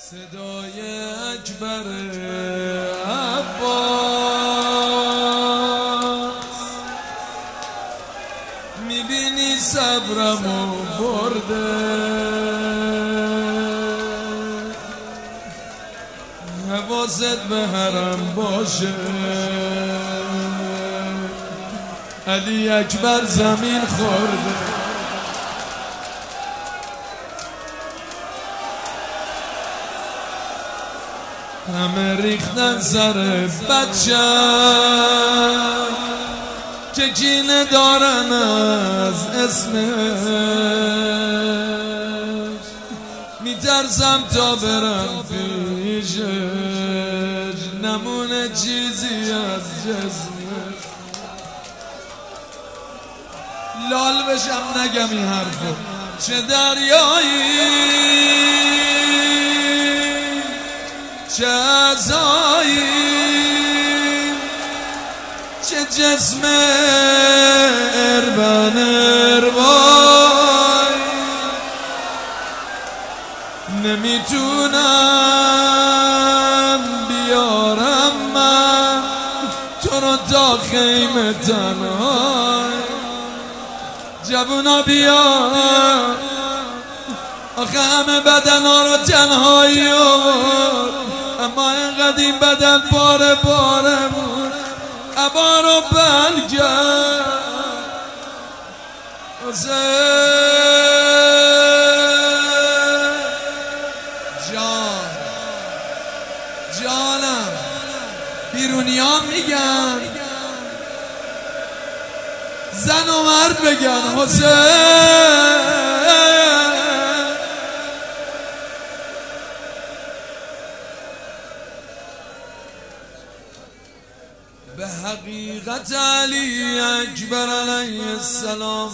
صدای اکبر عباس میبینی صبرمو برده، حواست به حرم باشه. علی اکبر زمین خورده، همه ریختن سر بچه که کینه دارن از اسمش. میترسم تا برم پیشش نمونه چیزی از جسمش. لال بشم نگم این حرفو، چه دریایی چه عزایی، چه جسم اربن اربای. نمیتونم بیارم من تو رو تا خیمه تنهای. جوونا بیا آخه همه بدن ها رو تنهایی آورد، اما اینقدر این بدن پاره پاره بود عبا رو بند کرد. حسین جان جانم، بیرونیان میگن زن و مرد بگن حسین. به حقیقت علی اکبر علیه السلام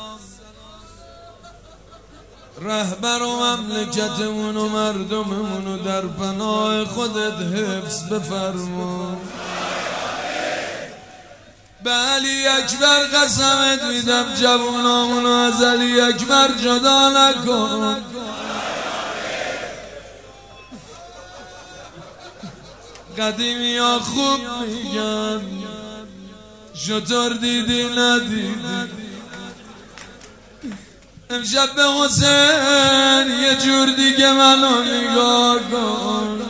رهبر و مملکتمون و مردممون رو در پناه خودت حفظ بفرما. به علی اکبر قسمت میدم جوونامونو از علی اکبر جدا نکن. قدیمی ها خوب میگن شطور دیدی ندیدی. امشب به حسین یه جور دیگه منو نگاه کن.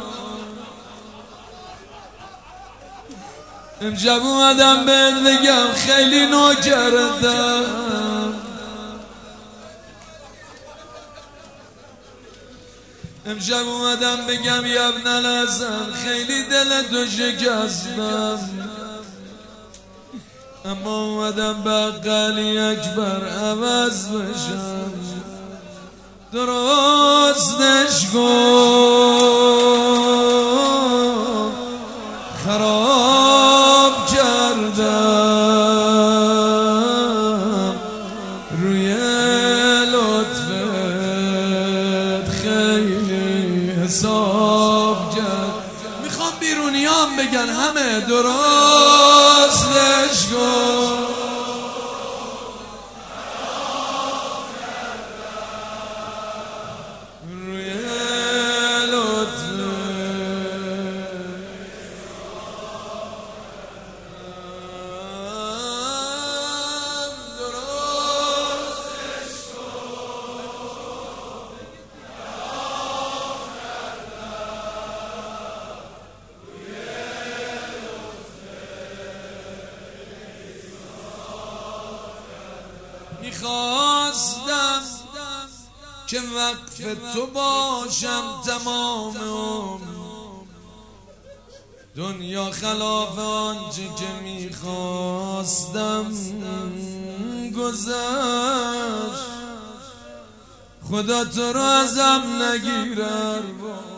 امشب اومدم بهت بگم خیلی نوکرتم. امشب اومدم بگم یا ابن الحسن خیلی دلتو شکستم، اما اومدم به حق علی اکبر عوض بشم. درستش کن خراب کردم روی لطفت خیلی حساب کرد. میخوام بیرونیان بگن همه درستش کن. روی لطفت میخواستم که وقف تو باشم تمام عمر، دنیا خلاف آنچه که میخواستم گذشت. خدا تو رو ازم نگیره.